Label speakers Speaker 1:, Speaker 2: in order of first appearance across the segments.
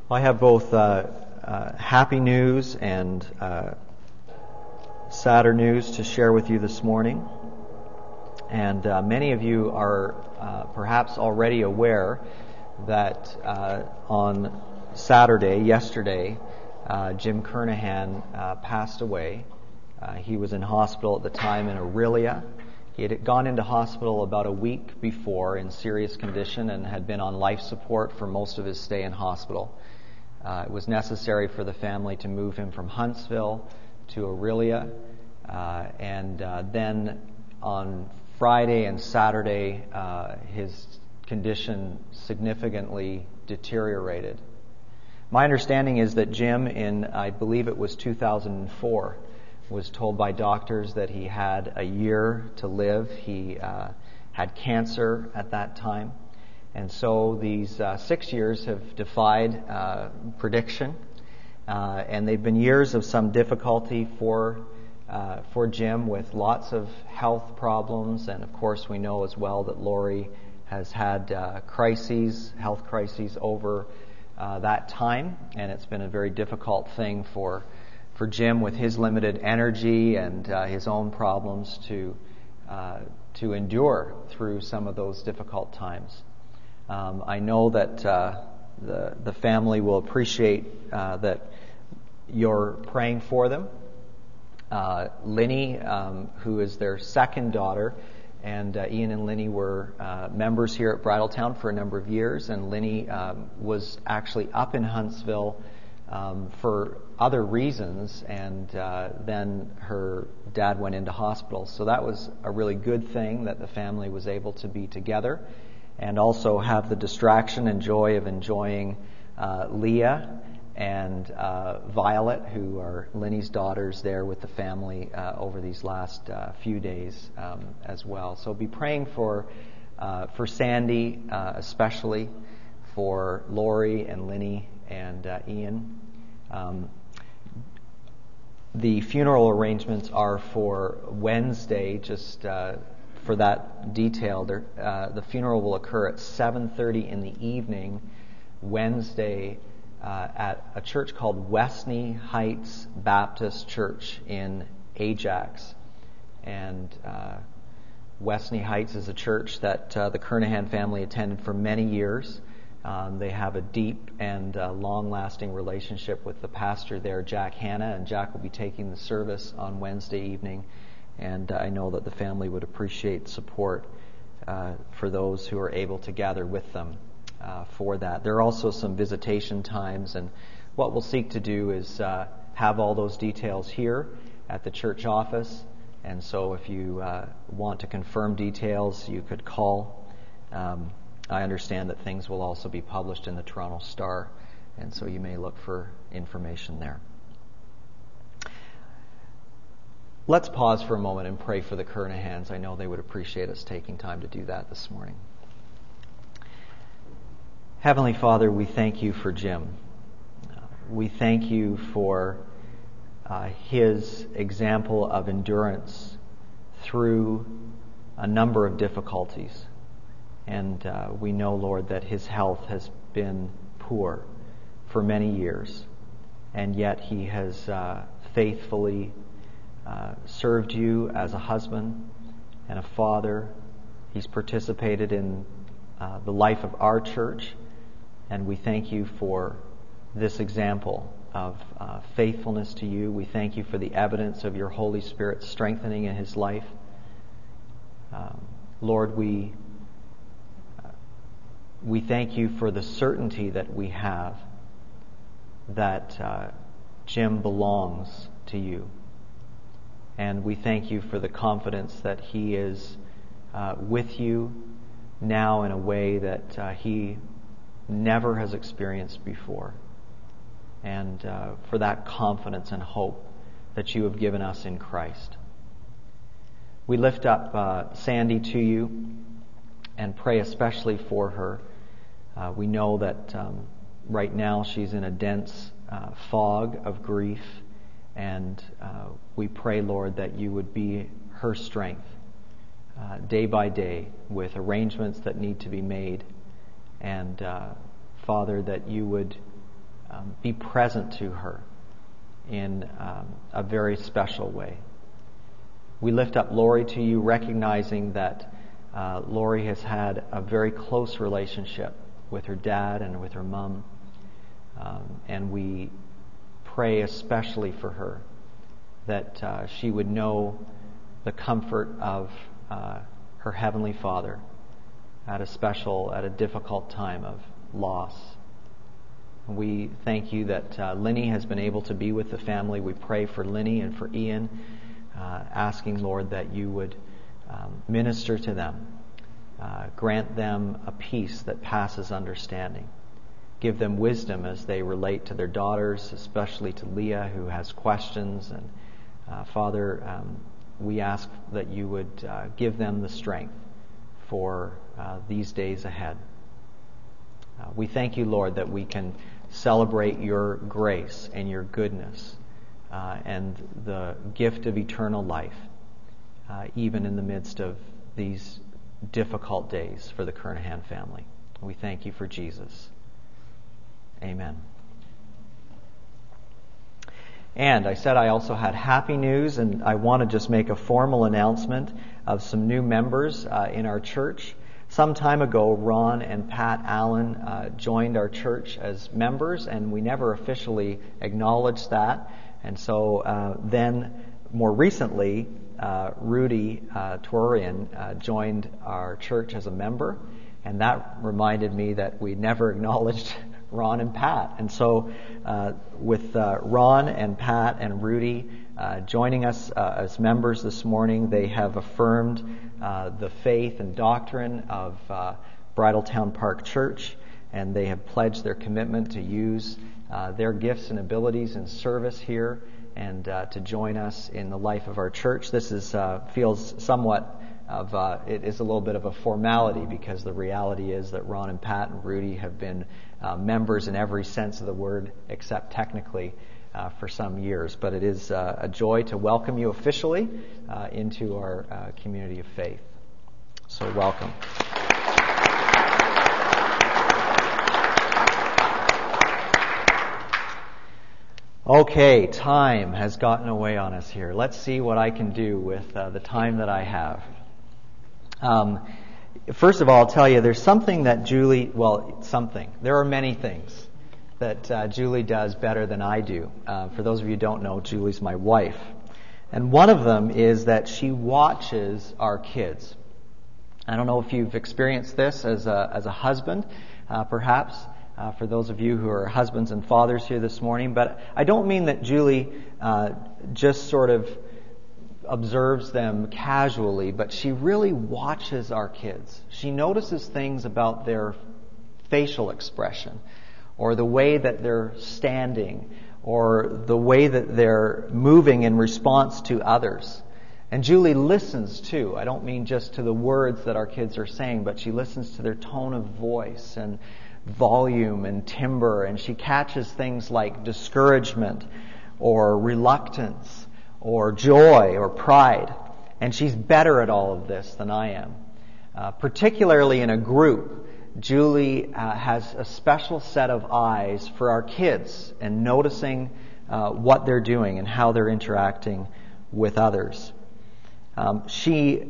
Speaker 1: I have both happy news and sadder news to share with you this morning. And many of you are perhaps already aware that on Saturday, yesterday, Jim Kernahan passed away. He was in hospital at the time in Orillia. He had gone into hospital about a week before in serious condition and had been on life support for most of his stay in hospital. It was necessary for the family to move him from Huntsville to Orillia. And then on Friday and Saturday, his condition significantly deteriorated. My understanding is that Jim, in I believe it was 2004, was told by doctors that he had a year to live. He had cancer at that time. And so these 6 years have defied prediction. And they've been years of some difficulty for Jim, with lots of health problems. And of course we know as well that Lori has had health crises over that time. And it's been a very difficult thing for Jim, with his limited energy and his own problems, to endure through some of those difficult times. I know that the family will appreciate that you're praying for them. Linny, who is their second daughter, and Ian and Linny were members here at Bridletown for a number of years, and Linny was actually up in Huntsville for other reasons, and then her dad went into hospital. So that was a really good thing that the family was able to be together and also have the distraction and joy of enjoying Leah and Violet, who are Linny's daughters, there with the family over these last few days as well. So be praying for Sandy, especially for Lori and Linny and Ian. The funeral arrangements are for Wednesday. Just for that detail, the funeral will occur at 7:30 in the evening, Wednesday, at a church called Westney Heights Baptist Church in Ajax. And Westney Heights is a church that the Kernahan family attended for many years. They have a deep and long-lasting relationship with the pastor there, Jack Hanna, and Jack will be taking the service on Wednesday evening. And I know that the family would appreciate support for those who are able to gather with them for that. There are also some visitation times, and what we'll seek to do is have all those details here at the church office. And so if you want to confirm details, you could call. I understand that things will also be published in the Toronto Star, and so you may look for information there. Let's pause for a moment and pray for the Kernahans. I know they would appreciate us taking time to do that this morning. Heavenly Father, we thank you for Jim. We thank you for his example of endurance through a number of difficulties. And we know, Lord, that his health has been poor for many years. And yet he has faithfully served you as a husband and a father. He's participated in the life of our church. And we thank you for this example of faithfulness to you. We thank you for the evidence of your Holy Spirit strengthening in his life. Lord, we thank you for the certainty that we have that Jim belongs to you. And we thank you for the confidence that he is with you now in a way that he never has experienced before. And for that confidence and hope that you have given us in Christ. We lift up Sandy to you and pray especially for her. We know that right now she's in a dense fog of grief, and we pray, Lord, that you would be her strength day by day with arrangements that need to be made, and Father, that you would be present to her in a very special way. We lift up Lori to you, recognizing that Lori has had a very close relationship with her dad and with her mom. And we pray especially for her, that she would know the comfort of her Heavenly Father at a difficult time of loss. We thank you that Linny has been able to be with the family. We pray for Linny and for Ian, asking, Lord, that you would minister to them, grant them a peace that passes understanding. Give them wisdom as they relate to their daughters, especially to Leah, who has questions. And Father, we ask that you would give them the strength for these days ahead. We thank you, Lord, that we can celebrate your grace and your goodness and the gift of eternal life, even in the midst of these difficult days for the Kernahan family. We thank you for Jesus. Amen. And I said I also had happy news, and I want to just make a formal announcement of some new members in our church. Some time ago, Ron and Pat Allen joined our church as members, and we never officially acknowledged that. And so then, more recently, Rudy Torian joined our church as a member, and that reminded me that we never acknowledged Ron and Pat. And so with Ron and Pat and Rudy joining us as members this morning, they have affirmed the faith and doctrine of Bridletown Park Church, and they have pledged their commitment to use their gifts and abilities in service here and to join us in the life of our church. This feels somewhat of it is a little bit of a formality, because the reality is that Ron and Pat and Rudy have been members in every sense of the word, except technically, for some years. But it is a joy to welcome you officially into our community of faith. So welcome. Okay, time has gotten away on us here. Let's see what I can do with the time that I have. First of all, I'll tell you, there's something that there are many things that Julie does better than I do. For those of you who don't know, Julie's my wife. And one of them is that she watches our kids. I don't know if you've experienced this as a husband, perhaps, for those of you who are husbands and fathers here this morning. But I don't mean that Julie just sort of observes them casually, but she really watches our kids. She notices things about their facial expression, or the way that they're standing, or the way that they're moving in response to others. And Julie listens too. I don't mean just to the words that our kids are saying, but she listens to their tone of voice and volume and timbre, and she catches things like discouragement or reluctance or joy or pride. And she's better at all of this than I am. Particularly in a group, Julie has a special set of eyes for our kids and noticing what they're doing and how they're interacting with others. She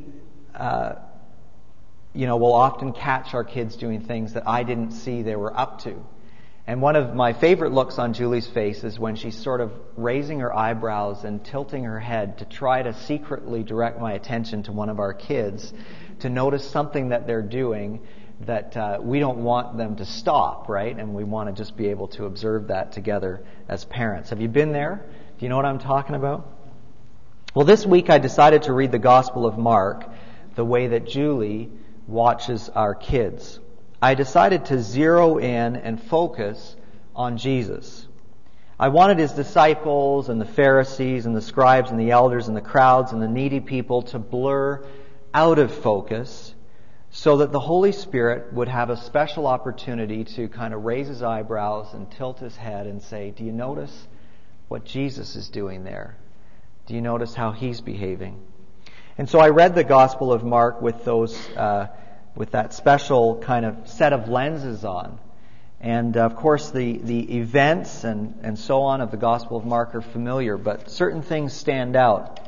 Speaker 1: will often catch our kids doing things that I didn't see they were up to. And one of my favorite looks on Julie's face is when she's sort of raising her eyebrows and tilting her head to try to secretly direct my attention to one of our kids, to notice something that they're doing that we don't want them to stop, right? And we want to just be able to observe that together as parents. Have you been there? Do you know what I'm talking about? Well, this week I decided to read the Gospel of Mark the way that Julie watches our kids. I decided to zero in and focus on Jesus. I wanted his disciples and the Pharisees and the scribes and the elders and the crowds and the needy people to blur out of focus, so that the Holy Spirit would have a special opportunity to kind of raise his eyebrows and tilt his head and say, do you notice what Jesus is doing there? Do you notice how he's behaving? And so I read the Gospel of Mark with that special kind of set of lenses on. And of course the events and so on of the Gospel of Mark are familiar, but certain things stand out.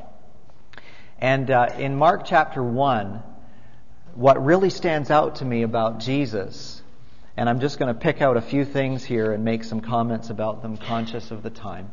Speaker 1: And in Mark chapter 1, what really stands out to me about Jesus, and I'm just going to pick out a few things here and make some comments about them, conscious of the time.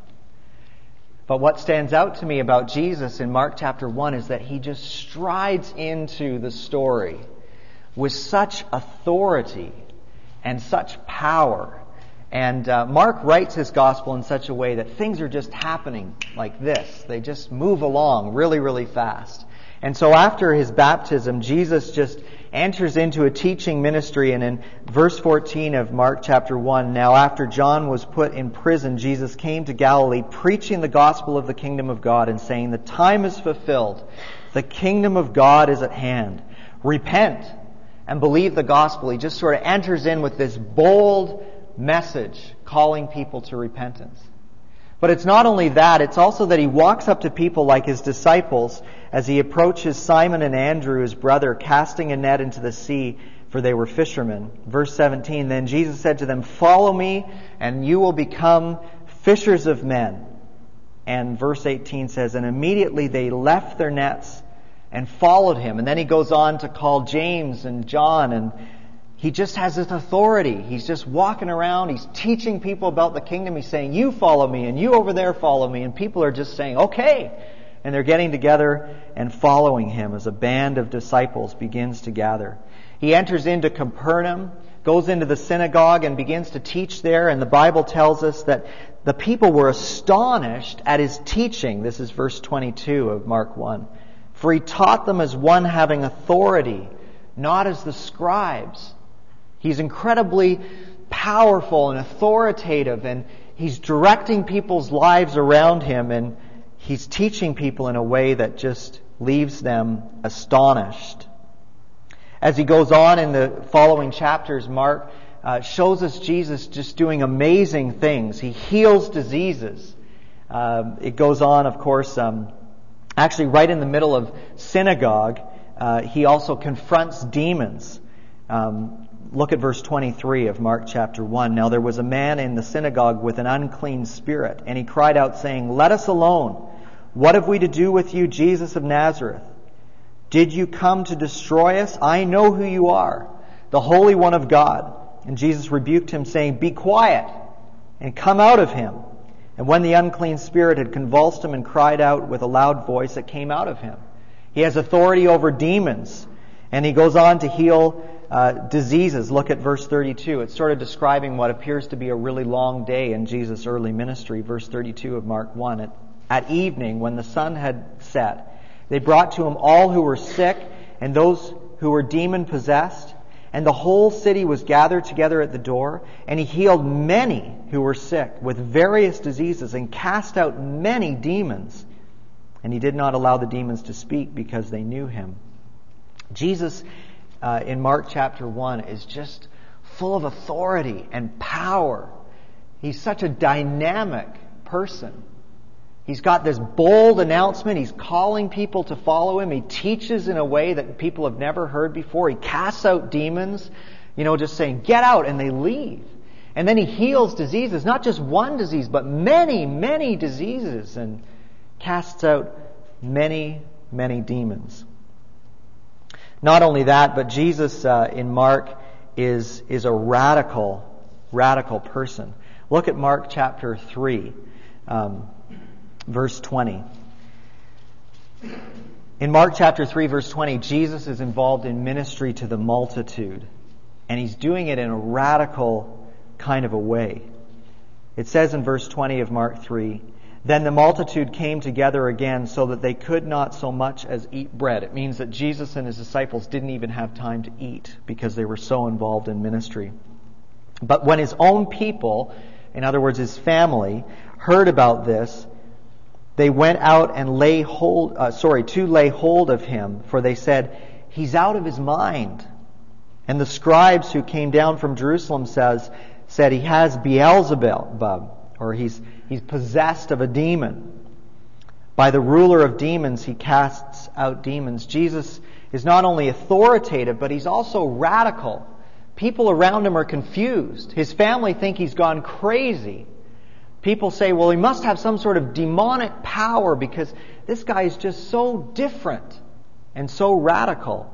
Speaker 1: But what stands out to me about Jesus in Mark chapter 1 is that he just strides into the story with such authority and such power. And Mark writes his gospel in such a way that things are just happening like this. They just move along really, really fast. And so after his baptism, Jesus just enters into a teaching ministry. And in verse 14 of Mark chapter 1, now after John was put in prison, Jesus came to Galilee, preaching the gospel of the kingdom of God and saying, the time is fulfilled. The kingdom of God is at hand. Repent and believe the gospel. He just sort of enters in with this bold message calling people to repentance. But it's not only that, it's also that he walks up to people like his disciples as he approaches Simon and Andrew, his brother, casting a net into the sea, for they were fishermen. Verse 17, then Jesus said to them, follow me, and you will become fishers of men. And verse 18 says, and immediately they left their nets and followed him. And then he goes on to call James and John, and he just has this authority. He's just walking around. He's teaching people about the kingdom. He's saying, you follow me, and you over there follow me. And people are just saying, okay. And they're getting together and following him as a band of disciples begins to gather. He enters into Capernaum, goes into the synagogue and begins to teach there. And the Bible tells us that the people were astonished at his teaching. This is verse 22 of Mark 1. For he taught them as one having authority, not as the scribes. He's incredibly powerful and authoritative, and he's directing people's lives around him, and he's teaching people in a way that just leaves them astonished. As he goes on in the following chapters, Mark shows us Jesus just doing amazing things. He heals diseases. It goes on, of course, actually right in the middle of synagogue, he also confronts demons. Look at verse 23 of Mark chapter 1. Now there was a man in the synagogue with an unclean spirit, and he cried out saying, let us alone. What have we to do with you, Jesus of Nazareth? Did you come to destroy us? I know who you are, the Holy One of God. And Jesus rebuked him, saying, be quiet and come out of him. And when the unclean spirit had convulsed him and cried out with a loud voice, it came out of him. He has authority over demons, and he goes on to heal diseases. Look at verse 32. It's sort of describing what appears to be a really long day in Jesus' early ministry. Verse 32 of Mark 1. At evening, when the sun had set, they brought to him all who were sick and those who were demon-possessed, and the whole city was gathered together at the door, and he healed many who were sick with various diseases and cast out many demons. And he did not allow the demons to speak because they knew him. Jesus, in Mark chapter 1, is just full of authority and power. He's such a dynamic person. He's got this bold announcement. He's calling people to follow him. He teaches in a way that people have never heard before. He casts out demons, just saying, get out, and they leave. And then he heals diseases, not just one disease, but many, many diseases, and casts out many, many demons. Not only that, but Jesus in Mark is a radical person. Look at Mark chapter 3. Verse 20. In Mark chapter 3, verse 20, Jesus is involved in ministry to the multitude. And he's doing it in a radical kind of a way. It says in verse 20 of Mark 3, then the multitude came together again so that they could not so much as eat bread. It means that Jesus and his disciples didn't even have time to eat because they were so involved in ministry. But when his own people, in other words his family, heard about this, they went out and to lay hold of him, for they said, he's out of his mind. And the scribes who came down from Jerusalem said he has Beelzebub, or he's possessed of a demon. By the ruler of demons, he casts out demons. Jesus is not only authoritative, but he's also radical. People around him are confused. His family think he's gone crazy. People say, well, he must have some sort of demonic power because this guy is just so different and so radical.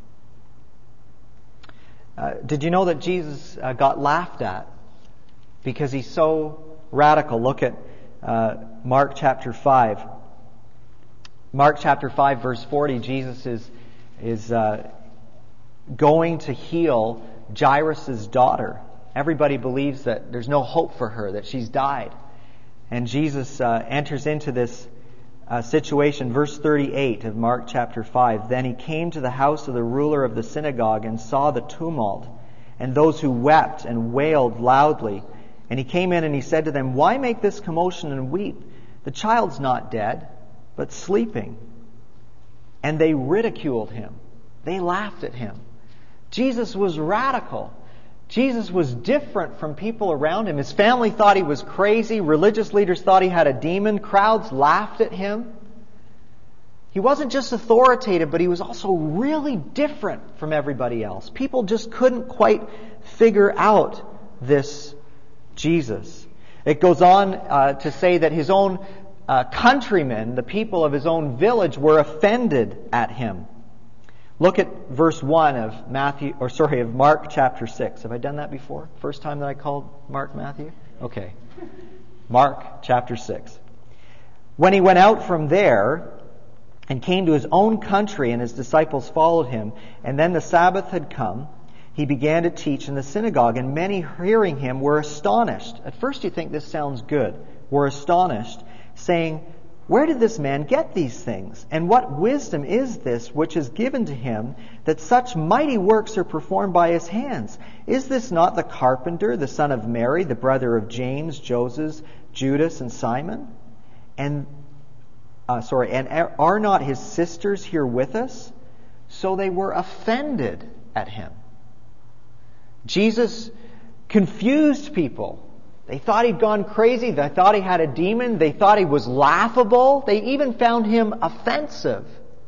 Speaker 1: Did you know that Jesus got laughed at because he's so radical? Look at Mark chapter 5. Mark chapter 5 verse 40, Jesus is going to heal Jairus' daughter. Everybody believes that there's no hope for her, that she's died. And Jesus enters into this situation. Verse 38 of Mark chapter 5. Then he came to the house of the ruler of the synagogue and saw the tumult and those who wept and wailed loudly. And he came in and he said to them, why make this commotion and weep? The child's not dead, but sleeping. And they ridiculed him. They laughed at him. Jesus was radical. Jesus was different from people around him. His family thought he was crazy. Religious leaders thought he had a demon. Crowds laughed at him. He wasn't just authoritative, but he was also really different from everybody else. People just couldn't quite figure out this Jesus. It goes on to say that his own countrymen, the people of his own village, were offended at him. Look at verse 1 of Mark chapter 6. Have I done that before? First time that I called Mark Matthew? Okay. Mark chapter 6. When he went out from there and came to his own country, and his disciples followed him, and then the Sabbath had come, he began to teach in the synagogue, and many hearing him were astonished. At first you think this sounds good. Were astonished, saying, where did this man get these things? And what wisdom is this which is given to him, that such mighty works are performed by his hands? Is this not the carpenter, the son of Mary, the brother of James, Joseph, Judas, and Simon? And are not his sisters here with us? So they were offended at him. Jesus confused people. They thought he'd gone crazy. They thought he had a demon. They thought he was laughable. They even found him offensive.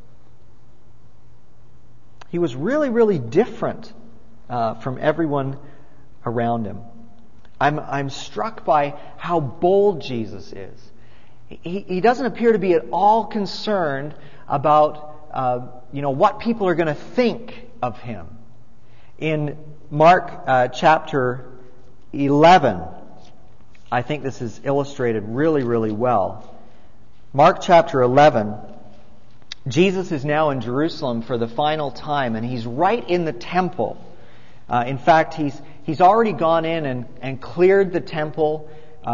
Speaker 1: He was really, really different from everyone around him. I'm struck by how bold Jesus is. He doesn't appear to be at all concerned about what people are going to think of him. In Mark chapter 11, I think this is illustrated really, really well. Mark chapter 11, Jesus is now in Jerusalem for the final time, and he's right in the temple. In fact, he's already gone in and cleared the temple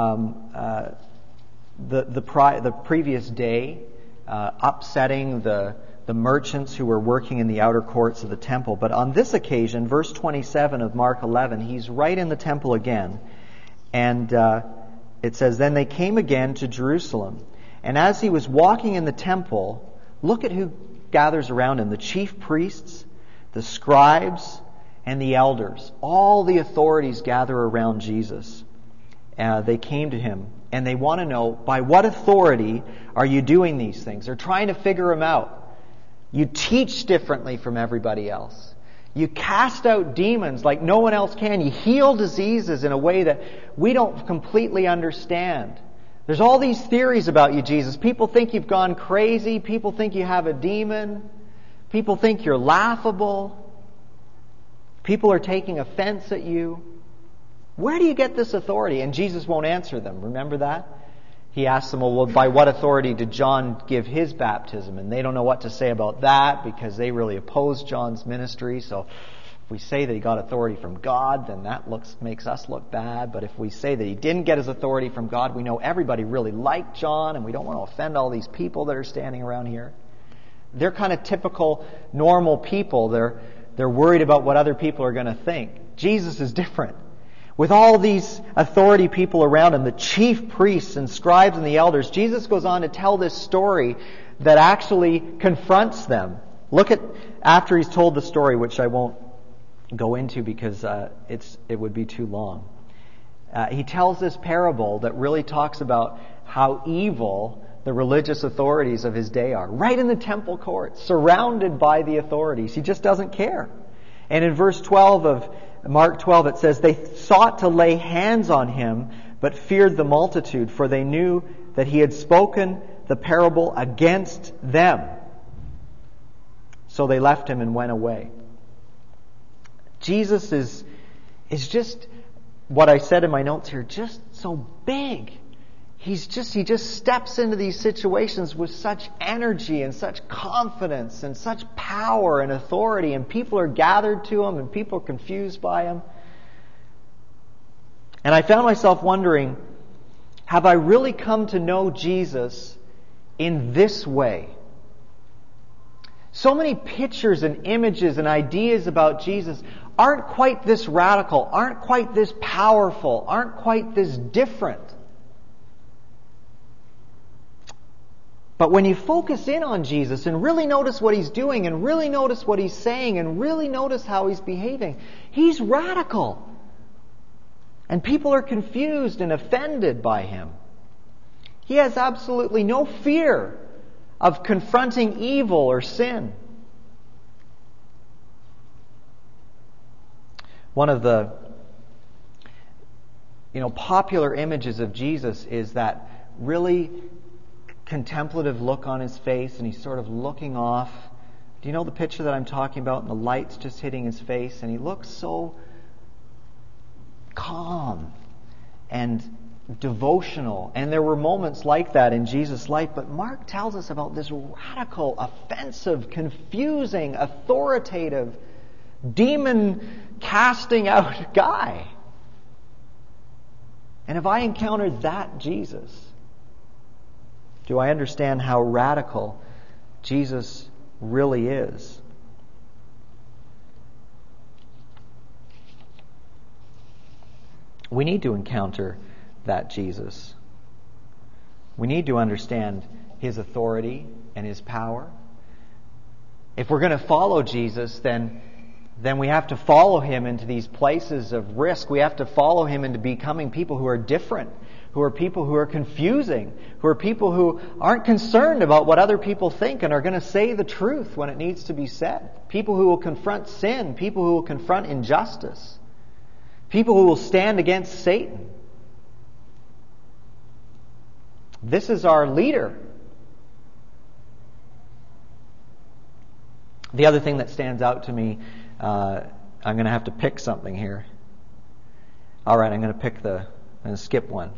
Speaker 1: the previous day, upsetting the merchants who were working in the outer courts of the temple. But on this occasion, verse 27 of Mark 11, he's right in the temple again. And it says, then they came again to Jerusalem. And as he was walking in the temple, look at who gathers around him. The chief priests, the scribes, and the elders. All the authorities gather around Jesus. They came to him, and they want to know, by what authority are you doing these things? They're trying to figure him out. You teach differently from everybody else. You cast out demons like no one else can. You heal diseases in a way that we don't completely understand. There's all these theories about you, Jesus. People think you've gone crazy. People think you have a demon. People think you're laughable. People are taking offense at you. Where do you get this authority? And Jesus won't answer them. Remember that? He asks them, well, by what authority did John give his baptism? And they don't know what to say about that because they really opposed John's ministry. So if we say that he got authority from God, then that makes us look bad. But if we say that he didn't get his authority from God, we know everybody really liked John, and we don't want to offend all these people that are standing around here. They're kind of typical, normal people. They're worried about what other people are going to think. Jesus is different. With all these authority people around him, the chief priests and scribes and the elders, Jesus goes on to tell this story that actually confronts them. Look at, after he's told the story, which I won't go into because it would be too long. He tells this parable that really talks about how evil the religious authorities of his day are. Right in the temple courts, surrounded by the authorities. He just doesn't care. And in verse 12 Mark 12, it says, they sought to lay hands on him, but feared the multitude, for they knew that he had spoken the parable against them. So they left him and went away. Jesus is just, what I said in my notes here, just so big. He just steps into these situations with such energy and such confidence and such power and authority, and people are gathered to him and people are confused by him. And I found myself wondering, have I really come to know Jesus in this way? So many pictures and images and ideas about Jesus aren't quite this radical, aren't quite this powerful, aren't quite this different. But when you focus in on Jesus and really notice what he's doing and really notice what he's saying and really notice how he's behaving, he's radical. And people are confused and offended by him. He has absolutely no fear of confronting evil or sin. One of the popular images of Jesus is that really contemplative look on his face, and he's sort of looking off. Do you know the picture that I'm talking about? And the light's just hitting his face, and he looks so calm and devotional. And there were moments like that in Jesus' life, but Mark tells us about this radical, offensive, confusing, authoritative, demon-casting out guy. And have I encountered that Jesus? Do I understand how radical Jesus really is? We need to encounter that Jesus. We need to understand his authority and his power. If we're going to follow Jesus, then we have to follow him into these places of risk. We have to follow him into becoming people who are different, who are people who are confusing, who are people who aren't concerned about what other people think and are going to say the truth when it needs to be said. People who will confront sin, people who will confront injustice, people who will stand against Satan. This is our leader. The other thing that stands out to me, I'm going to have to pick something here. All right, I'm going to skip one.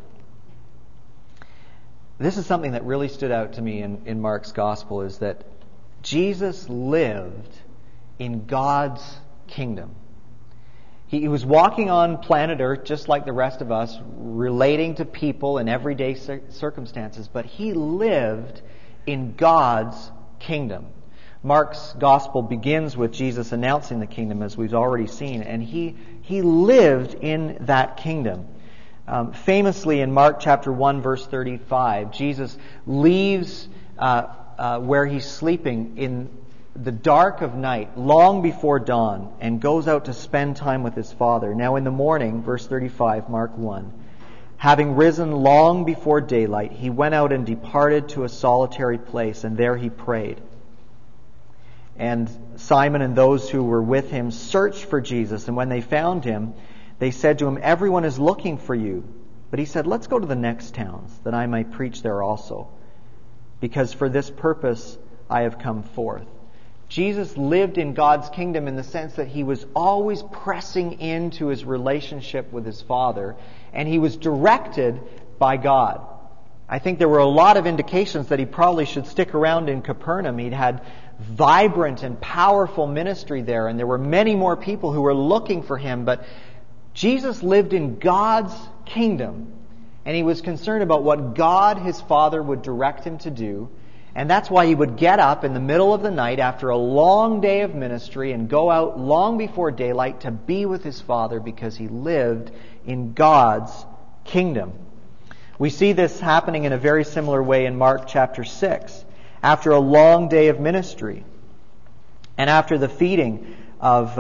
Speaker 1: This is something that really stood out to me in Mark's gospel, is that Jesus lived in God's kingdom. He was walking on planet Earth just like the rest of us, relating to people in everyday circumstances, but he lived in God's kingdom. Mark's gospel begins with Jesus announcing the kingdom, as we've already seen, and he lived in that kingdom. Famously in Mark chapter 1 verse 35, Jesus leaves where he's sleeping in the dark of night, long before dawn, and goes out to spend time with his Father. Now in the morning, verse 35, Mark 1, having risen long before daylight, he went out and departed to a solitary place, and there he prayed. And Simon and those who were with him searched for Jesus, and when they found him, they said to him, "Everyone is looking for you." But he said, "Let's go to the next towns, that I might preach there also, because for this purpose I have come forth." Jesus lived in God's kingdom in the sense that he was always pressing into his relationship with his Father, and he was directed by God. I think there were a lot of indications that he probably should stick around in Capernaum. He'd had vibrant and powerful ministry there, and there were many more people who were looking for him, but Jesus lived in God's kingdom, and he was concerned about what God, his Father, would direct him to do. And that's why he would get up in the middle of the night after a long day of ministry and go out long before daylight to be with his Father, because he lived in God's kingdom. We see this happening in a very similar way in Mark chapter 6. After a long day of ministry and after the feeding of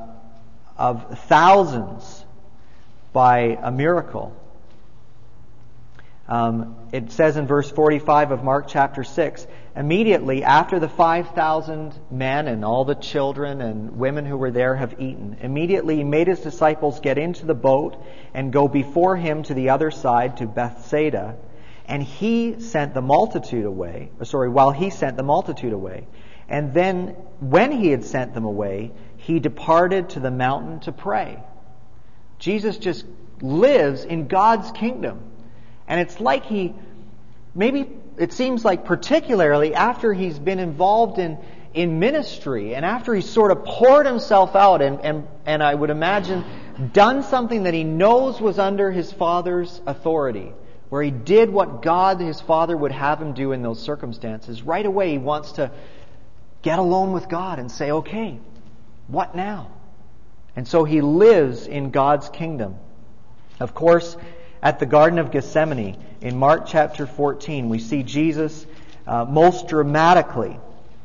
Speaker 1: thousands by a miracle, it says in verse 45 of Mark chapter 6, immediately after the 5,000 men and all the children and women who were there have eaten, immediately He made His disciples get into the boat and go before Him to the other side, to Bethsaida. And He sent the multitude away, while He sent the multitude away. And then, when He had sent them away, He departed to the mountain to pray. Jesus just lives in God's kingdom. And it's like it seems like particularly after He's been involved in ministry, and after He's sort of poured Himself out and I would imagine done something that He knows was under His Father's authority, where He did what God, His Father, would have Him do in those circumstances, right away He wants to get alone with God and say, okay, what now? And so He lives in God's kingdom. Of course, at the Garden of Gethsemane, in Mark chapter 14, we see Jesus most dramatically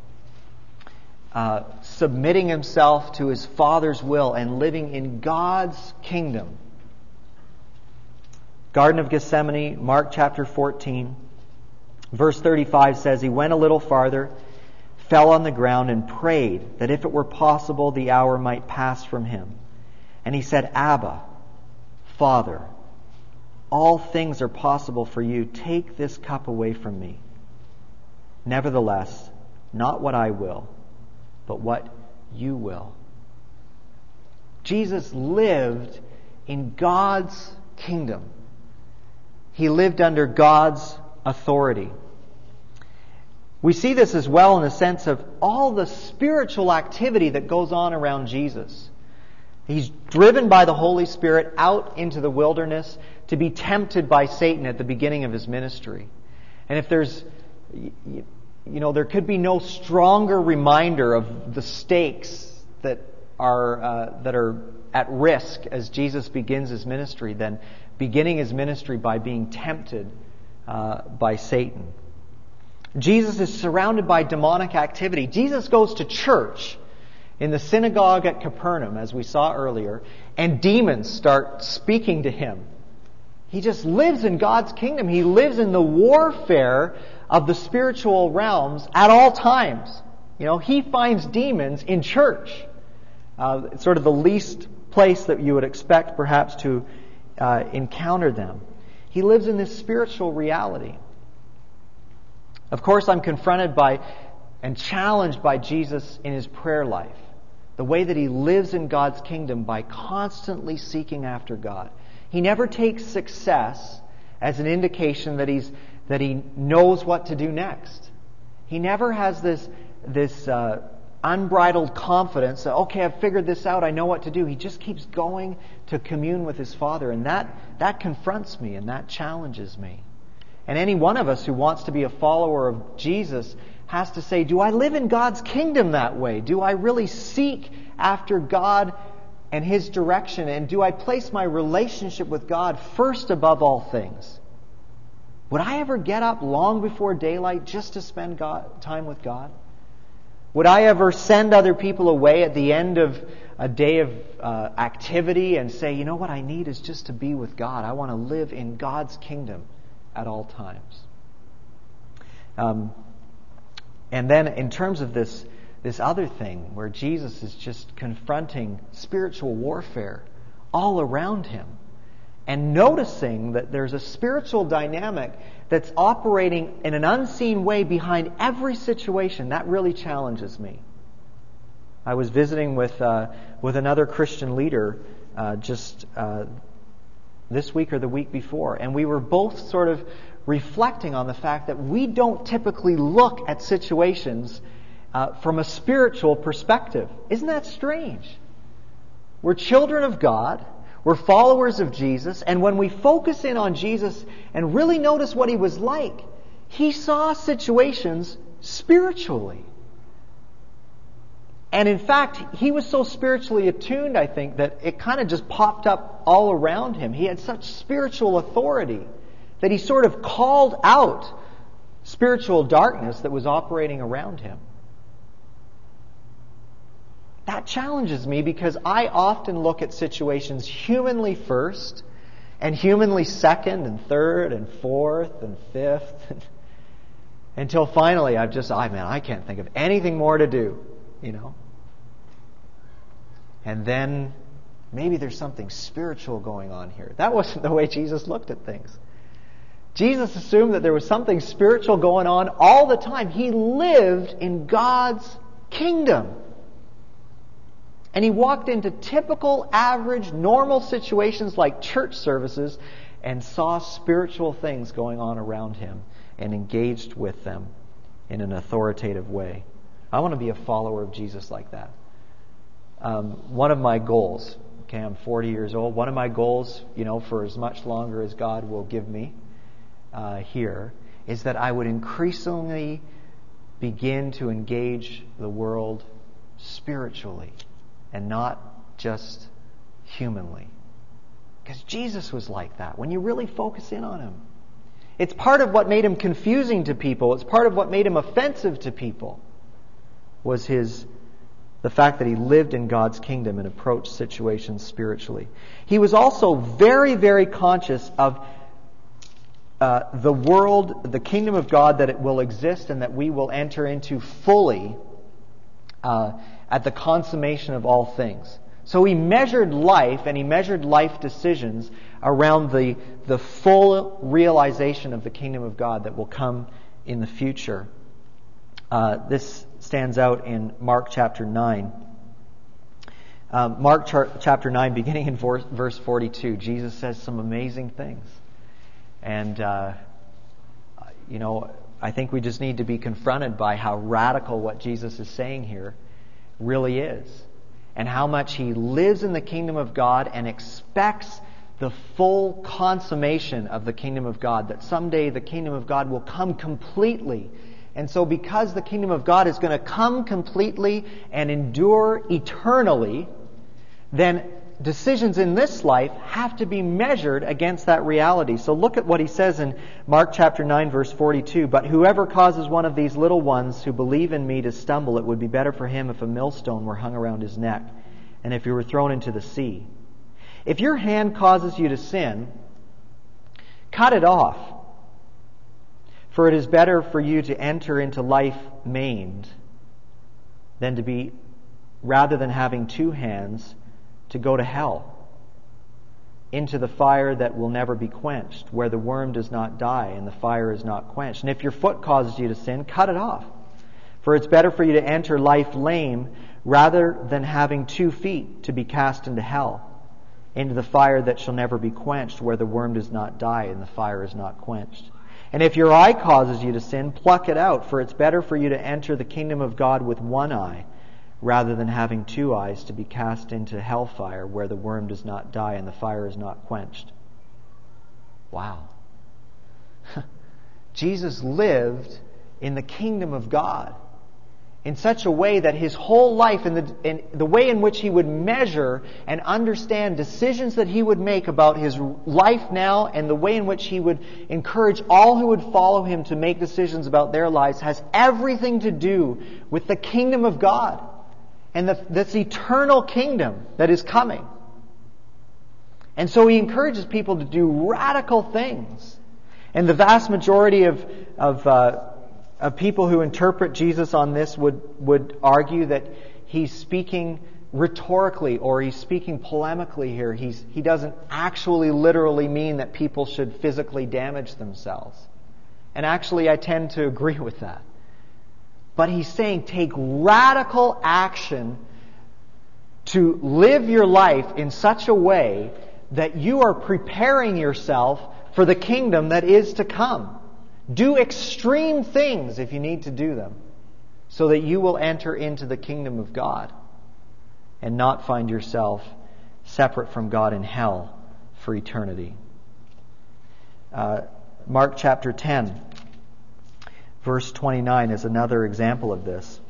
Speaker 1: submitting Himself to His Father's will and living in God's kingdom. Garden of Gethsemane, Mark chapter 14, verse 35 says, He went a little farther, fell on the ground, and prayed that if it were possible, the hour might pass from Him. And He said, Abba, Father, all things are possible for You. Take this cup away from me. Nevertheless, not what I will, but what You will. Jesus lived in God's kingdom. He lived under God's authority. We see this as well in the sense of all the spiritual activity that goes on around Jesus. He's driven by the Holy Spirit out into the wilderness to be tempted by Satan at the beginning of His ministry. And if there's, there could be no stronger reminder of the stakes that are at risk as Jesus begins His ministry than beginning His ministry by being tempted by Satan. Jesus is surrounded by demonic activity. Jesus goes to church in the synagogue at Capernaum, as we saw earlier, and demons start speaking to Him. He just lives in God's kingdom. He lives in the warfare of the spiritual realms at all times. He finds demons in church. It's sort of the least place that you would expect perhaps to encounter them. He lives in this spiritual reality. Of course, I'm confronted by and challenged by Jesus in His prayer life. The way that He lives in God's kingdom by constantly seeking after God. He never takes success as an indication that He knows what to do next. He never has this unbridled confidence that, okay, I've figured this out, I know what to do. He just keeps going to commune with His Father, and that confronts me and that challenges me. And any one of us who wants to be a follower of Jesus has to say, do I live in God's kingdom that way? Do I really seek after God and His direction? And do I place my relationship with God first above all things? Would I ever get up long before daylight just to spend time with God? Would I ever send other people away at the end of a day of activity and say, you know what I need is just to be with God. I want to live in God's kingdom at all times. And then in terms of this other thing where Jesus is just confronting spiritual warfare all around Him and noticing that there's a spiritual dynamic that's operating in an unseen way behind every situation, that really challenges me. I was visiting with another Christian leader just this week or the week before, and we were both sort of reflecting on the fact that we don't typically look at situations from a spiritual perspective. Isn't that strange? We're children of God. We're followers of Jesus. And when we focus in on Jesus and really notice what He was like, He saw situations spiritually. And in fact, He was so spiritually attuned, I think, that it kind of just popped up all around Him. He had such spiritual authority that He sort of called out spiritual darkness that was operating around Him. That challenges me because I often look at situations humanly first and humanly second and third and fourth and fifth. Until finally I can't think of anything more to do, And then maybe there's something spiritual going on here. That wasn't the way Jesus looked at things. Jesus assumed that there was something spiritual going on all the time. He lived in God's kingdom. And he walked into typical, average, normal situations like church services and saw spiritual things going on around him and engaged with them in an authoritative way. I want to be a follower of Jesus like that. One of my goals, I'm 40 years old, one of my goals, for as much longer as God will give me here, is that I would increasingly begin to engage the world spiritually and not just humanly. Because Jesus was like that, when you really focus in on him. It's part of what made him confusing to people. It's part of what made him offensive to people. Was the fact that he lived in God's kingdom and approached situations spiritually. He was also very, very conscious of the world, the kingdom of God, that it will exist and that we will enter into fully at the consummation of all things. So he measured life, and he measured life decisions around the full realization of the kingdom of God that will come in the future. This stands out in Mark chapter 9. Mark chapter 9, beginning in verse 42, Jesus says some amazing things. And, I think we just need to be confronted by how radical what Jesus is saying here really is. And how much he lives in the kingdom of God and expects the full consummation of the kingdom of God. That someday the kingdom of God will come completely. And so because the kingdom of God is going to come completely and endure eternally, then decisions in this life have to be measured against that reality. So look at what he says in Mark chapter 9, verse 42. But whoever causes one of these little ones who believe in me to stumble, it would be better for him if a millstone were hung around his neck, and if he were thrown into the sea. If your hand causes you to sin, cut it off. For it is better for you to enter into life maimed rather than having two hands, to go to hell, into the fire that will never be quenched, where the worm does not die and the fire is not quenched. And if your foot causes you to sin, cut it off. For it's better for you to enter life lame rather than having 2 feet to be cast into hell, into the fire that shall never be quenched, where the worm does not die and the fire is not quenched. And if your eye causes you to sin, pluck it out, for it's better for you to enter the kingdom of God with one eye, rather than having 2 eyes to be cast into hellfire, where the worm does not die and the fire is not quenched. Wow. Jesus lived in the kingdom of God in such a way that his whole life and the way in which he would measure and understand decisions that he would make about his life now, and the way in which he would encourage all who would follow him to make decisions about their lives, has everything to do with the kingdom of God. And this eternal kingdom that is coming. And so he encourages people to do radical things. And the vast majority of people who interpret Jesus on this would argue that he's speaking rhetorically, or he's speaking polemically here. He doesn't actually literally mean that people should physically damage themselves. And actually I tend to agree with that. But he's saying take radical action to live your life in such a way that you are preparing yourself for the kingdom that is to come. Do extreme things if you need to do them, so that you will enter into the kingdom of God and not find yourself separate from God in hell for eternity. Mark chapter 10. Verse 29 is another example of this.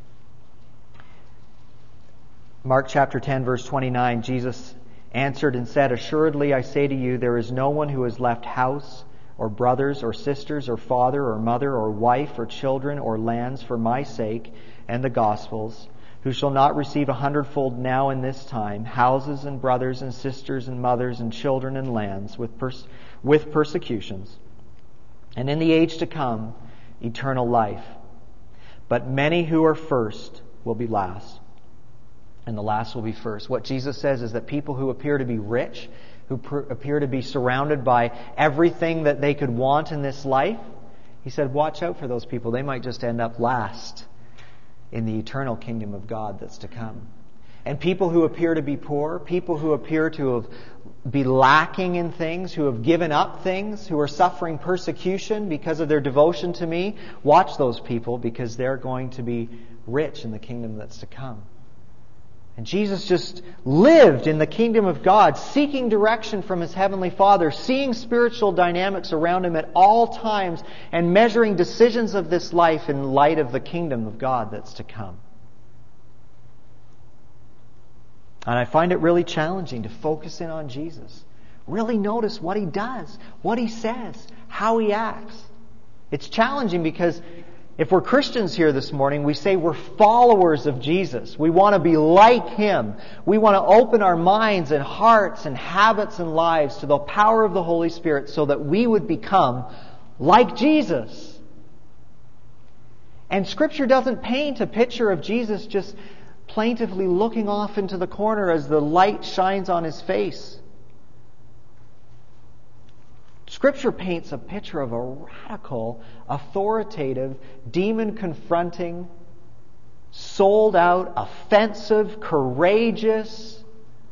Speaker 1: Mark chapter 10, verse 29, Jesus answered and said, "Assuredly I say to you, there is no one who has left house, or brothers, or sisters, or father, or mother, or wife, or children, or lands for my sake and the gospel's, who shall not receive 100-fold now in this time, houses and brothers and sisters and mothers and children and lands with persecutions. And in the age to come, eternal life. But many who are first will be last, and the last will be first. What Jesus says is that people who appear to be rich, who appear to be surrounded by everything that they could want in this life, He said, watch out for those people. They might just end up last in the eternal kingdom of God that's to come. And people who appear to be poor, people who appear to be lacking in things, who have given up things, who are suffering persecution because of their devotion to me, watch those people, because they're going to be rich in the kingdom that's to come. And Jesus just lived in the kingdom of God, seeking direction from His Heavenly Father, seeing spiritual dynamics around Him at all times, and measuring decisions of this life in light of the kingdom of God that's to come. And I find it really challenging to focus in on Jesus. Really notice what He does, what He says, how He acts. It's challenging because if we're Christians here this morning, we say we're followers of Jesus. We want to be like Him. We want to open our minds and hearts and habits and lives to the power of the Holy Spirit so that we would become like Jesus. And Scripture doesn't paint a picture of Jesus just plaintively looking off into the corner as the light shines on His face. Scripture paints a picture of a radical, authoritative, demon-confronting, sold-out, offensive, courageous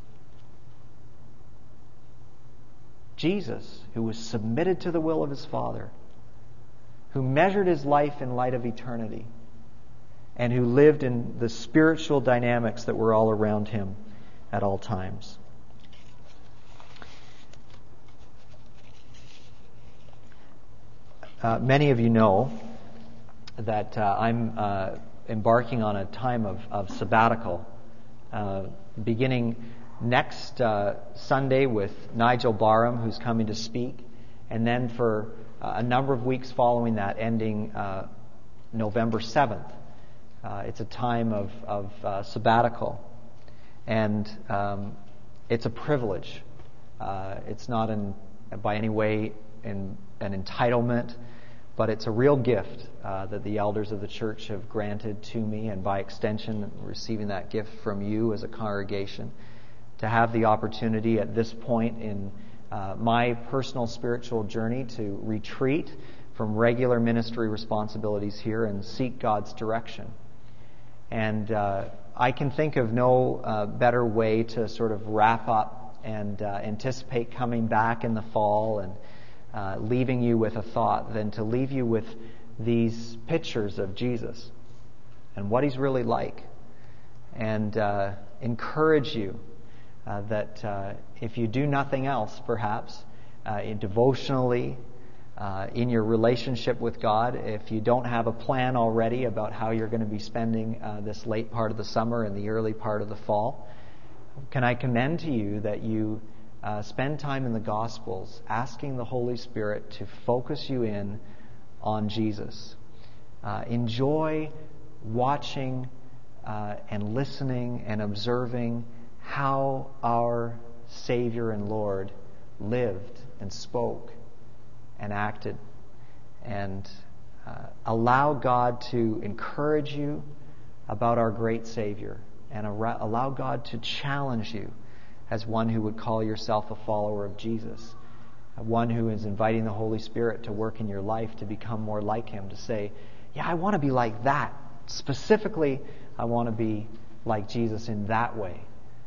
Speaker 1: Jesus who was submitted to the will of His Father, who measured His life in light of eternity, and who lived in the spiritual dynamics that were all around Him at all times. Many of you know that I'm embarking on a time of sabbatical, beginning next Sunday with Nigel Barham, who's coming to speak, and then for a number of weeks following that, ending November 7th. It's a time of sabbatical, and it's a privilege. It's not by any way an entitlement, but it's a real gift that the elders of the church have granted to me, and by extension, receiving that gift from you as a congregation, to have the opportunity at this point in my personal spiritual journey to retreat from regular ministry responsibilities here and seek God's direction. And I can think of no better way to sort of wrap up and anticipate coming back in the fall and leaving you with a thought than to leave you with these pictures of Jesus and what He's really like, and encourage you that if you do nothing else, perhaps devotionally, in your relationship with God, if you don't have a plan already about how you're going to be spending this late part of the summer and the early part of the fall, can I commend to you that you spend time in the Gospels asking the Holy Spirit to focus you in on Jesus. Enjoy watching and listening and observing how our Savior and Lord lived and spoke and acted, and allow God to encourage you about our great Savior, and allow God to challenge you as one who would call yourself a follower of Jesus, one who is inviting the Holy Spirit to work in your life to become more like Him, to say, yeah, I want to be like that. Specifically, I want to be like Jesus in that way.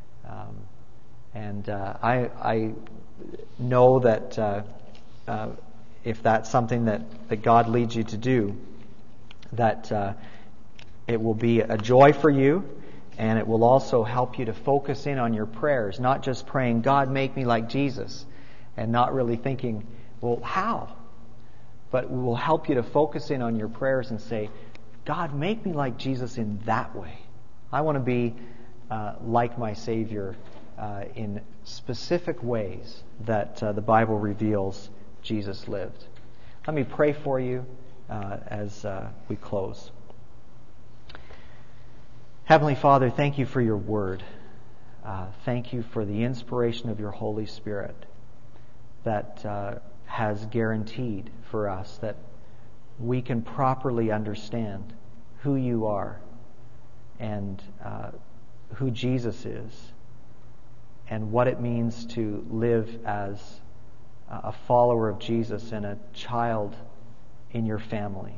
Speaker 1: I know that if that's something that God leads you to do, that it will be a joy for you, and it will also help you to focus in on your prayers, not just praying, God, make me like Jesus, and not really thinking, well, how? But it will help you to focus in on your prayers and say, God, make me like Jesus in that way. I want to be like my Savior in specific ways that the Bible reveals Jesus lived. Let me pray for you as we close. Heavenly Father, thank you for your word. Thank you for the inspiration of your Holy Spirit that has guaranteed for us that we can properly understand who you are and who Jesus is and what it means to live as a follower of Jesus and a child in your family.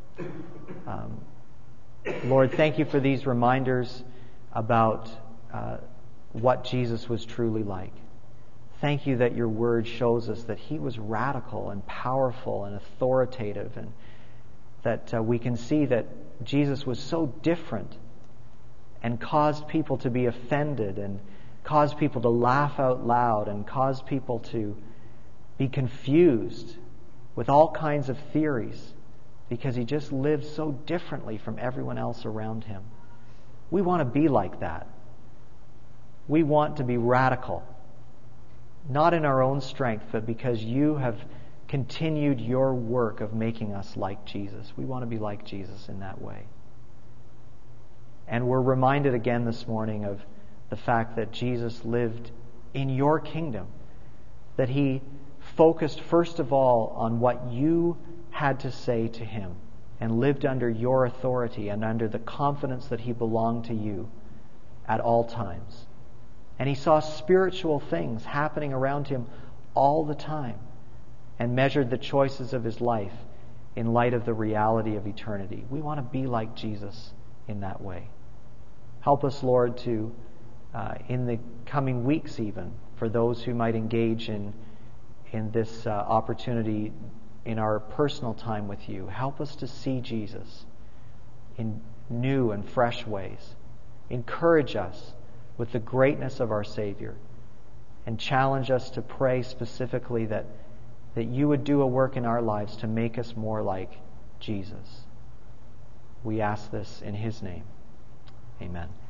Speaker 1: Lord, thank you for these reminders about what Jesus was truly like. Thank you that your word shows us that he was radical and powerful and authoritative, and that we can see that Jesus was so different and caused people to be offended and caused people to laugh out loud and caused people to be confused with all kinds of theories because he just lived so differently from everyone else around him. We want to be like that. We want to be radical, not in our own strength, but because you have continued your work of making us like Jesus. We want to be like Jesus in that way. And we're reminded again this morning of the fact that Jesus lived in your kingdom, that he focused first of all on what you had to say to him and lived under your authority and under the confidence that he belonged to you at all times. And he saw spiritual things happening around him all the time and measured the choices of his life in light of the reality of eternity. We want to be like Jesus in that way. Help us, Lord, to, in the coming weeks even, for those who might engage in this opportunity in our personal time with you, help us to see Jesus in new and fresh ways. Encourage us with the greatness of our Savior, and challenge us to pray specifically that you would do a work in our lives to make us more like Jesus. We ask this in his name. Amen.